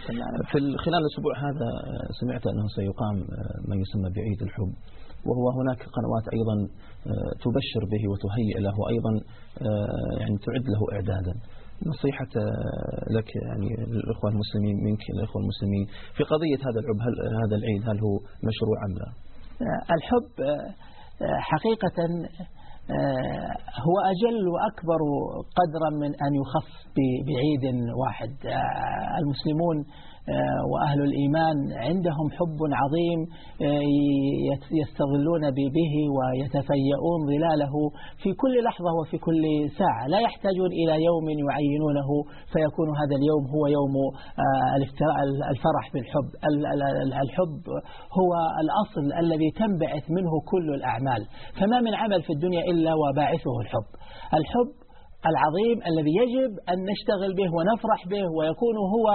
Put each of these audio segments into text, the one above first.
خلال الأسبوع هذا سمعت أنه سيقام ما يسمى بعيد الحب، وهو هناك قنوات أيضا تبشر به وتهيئ له أيضا يعني تعد له إعدادا. نصيحة لك يعني الإخوة المسلمين منك الإخوة المسلمين في قضية هذا العيد، هل هو مشروع أم لا؟ الحب حقيقة هو أجل وأكبر قدرا من أن يخص بعيد واحد. المسلمون وأهل الإيمان عندهم حب عظيم يستظلون به ويتفيئون ظلاله في كل لحظة وفي كل ساعة، لا يحتاجون إلى يوم يعينونه فيكون هذا اليوم هو يوم الفرح بالحب. الحب هو الأصل الذي تنبعث منه كل الأعمال، فما من عمل في الدنيا إلا وباعثه الحب. الحب العظيم الذي يجب أن نشتغل به ونفرح به ويكون هو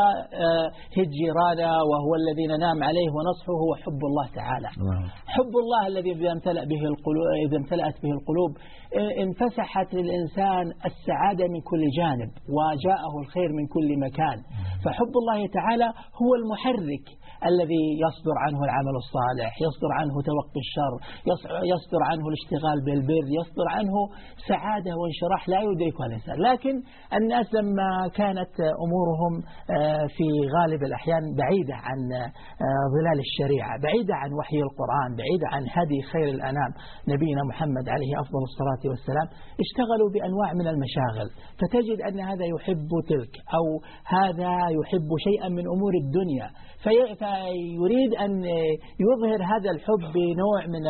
هجرانا وهو الذي ننام عليه ونصحه، هو حب الله تعالى. حب الله الذي إذا امتلأت به القلوب انفسحت للإنسان السعادة من كل جانب وجاءه الخير من كل مكان. فحب الله تعالى هو المحرك الذي يصدر عنه العمل الصالح، يصدر عنه توقي الشر، يصدر عنه الاشتغال بالبر، يصدر عنه سعادة وانشراح لا يدركها الإنسان. لكن الناس لما كانت أمورهم في غالب الأحيان بعيدة عن ظلال الشريعة، بعيدة عن وحي القرآن، بعيدة عن هدي خير الأنام نبينا محمد عليه أفضل الصلاة والسلام، اشتغلوا بأنواع من المشاغل، فتجد أن هذا يحب تلك أو هذا يحب شيئا من أمور الدنيا، فيريد أن يظهر هذا الحب بنوع من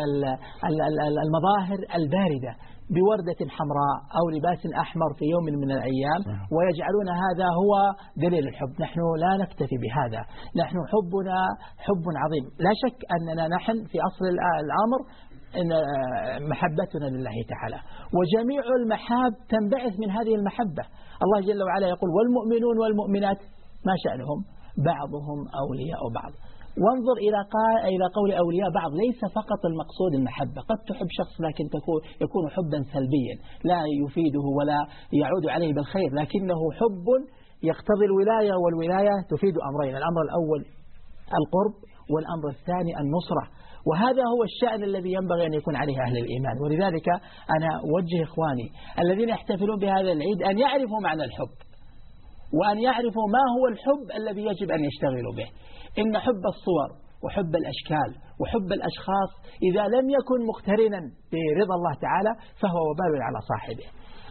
المظاهر الباردة، بوردة حمراء أو لباس أحمر في يوم من الأيام، ويجعلون هذا هو دليل الحب. نحن لا نكتفي بهذا، نحن حبنا حب عظيم. لا شك أننا نحن في أصل الأمر إن محبتنا لله تعالى، وجميع المحاب تنبعث من هذه المحبة. الله جل وعلا يقول والمؤمنون والمؤمنات ما شأنهم بعضهم أولياء بعض. وانظر إلى قول أولياء بعض، ليس فقط المقصود المحبة. قد تحب شخص لكن يكون حبا سلبيا لا يفيده ولا يعود عليه بالخير، لكنه حب يقتضي الولاية، والولاية تفيد أمرين: الأمر الأول القرب، والأمر الثاني النصرة. وهذا هو الشأن الذي ينبغي أن يكون عليه أهل الإيمان. ولذلك أنا أوجه إخواني الذين يحتفلون بهذا العيد أن يعرفوا معنى الحب، وأن يعرفوا ما هو الحب الذي يجب أن يشتغلوا به. إن حب الصور وحب الأشكال وحب الأشخاص إذا لم يكن مقترنا برضا الله تعالى فهو وبال على صاحبه،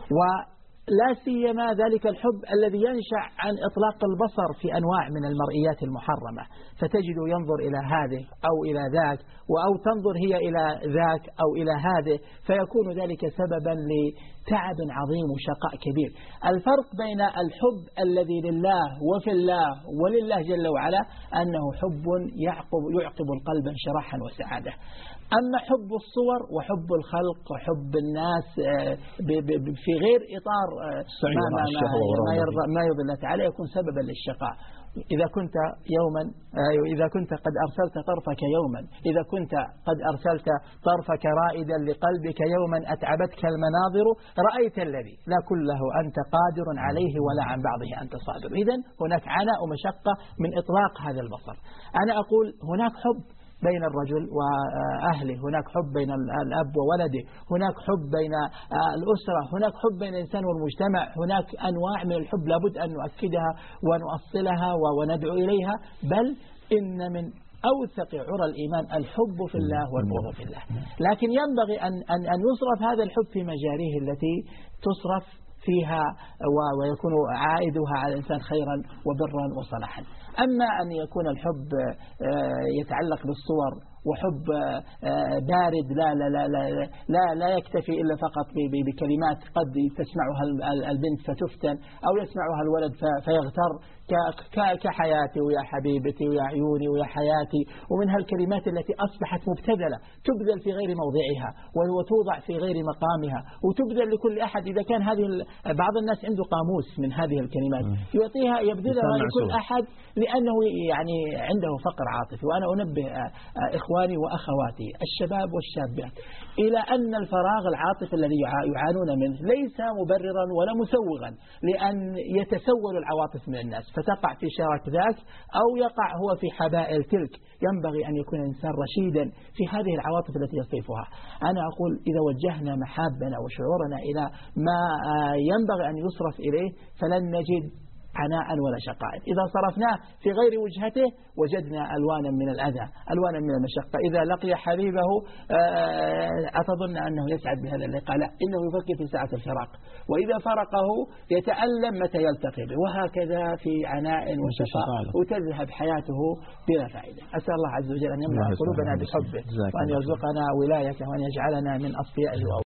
ولا سيما ذلك الحب الذي ينشأ عن إطلاق البصر في أنواع من المرئيات المحرمة، فتجد ينظر إلى هذه أو إلى ذاك، أو تنظر هي إلى ذاك أو إلى هذه، فيكون ذلك سببا لتعب عظيم وشقاء كبير. الفرق بين الحب الذي لله وفي الله ولله جل وعلا أنه حب يعقب القلب انشراحا وسعادة. أما حب الصور وحب الخلق وحب الناس في غير إطار ما يرضي الله تعالى يكون سببا للشقاء. إذا كنت قد أرسلت طرفك يوما، إذا كنت قد أرسلت طرفك رائدا لقلبك يوما أتعبتك المناظر، رأيت الذي لا كله أنت قادر عليه ولا عن بعضه أنت صادر. إذن هناك عناء ومشقة من إطلاق هذا البصر. أنا أقول هناك حب بين الرجل وأهله، هناك حب بين الأب وولده، هناك حب بين الأسرة، هناك حب بين الإنسان والمجتمع، هناك أنواع من الحب لابد أن نؤكدها ونؤصلها وندعو إليها. بل إن من أوثق عرى الإيمان الحب في الله والبغض في الله، لكن ينبغي أن يصرف هذا الحب في مجاريه التي تصرف فيها ويكون عائدها على الإنسان خيرا وبرا وصلاحا. أما أن يكون الحب يتعلق بالصور وحب بارد لا لا لا لا لا لا يكتفي إلا فقط بكلمات قد تسمعها البنت فتفتن أو يسمعها الولد فيغتر كحياتي ويا حبيبتي ويا عيوني ويا حياتي، ومن هالكلمات التي أصبحت مبتذلة تبذل في غير موضعها وتوضع في غير مقامها وتبذل لكل أحد. إذا كان بعض الناس عنده قاموس من هذه الكلمات يبذلها لكل أحد لأنه يعني عنده فقر عاطفي. وأنا أنبه إخواني إخواني وأخواتي الشباب والشابات إلى أن الفراغ العاطفي الذي يعانون منه ليس مبررا ولا مسوغا لأن يتسول العواطف من الناس فتقع في شارك ذاك أو يقع هو في حبائل تلك. ينبغي أن يكون الإنسان رشيدا في هذه العواطف التي يصيفها. أنا أقول إذا وجهنا محابنا وشعورنا إلى ما ينبغي أن يصرف إليه فلن نجد عناء ولا شقاء. إذا صرفناه في غير وجهته وجدنا ألوانا من الأذى، ألوانا من المشقة. إذا لقي حبيبه أتظن أنه يسعد بهذا اللقاء؟ لا، إنه يفكر في ساعة الفراق، وإذا فرقه يتألم متى يلتقي به، وهكذا في عناء وشقاء وتذهب حياته بلا فائدة. أسأل الله عز وجل أن يملأ قلوبنا بحبه وأن يرزقنا ولايته وأن يجعلنا من أصفيائه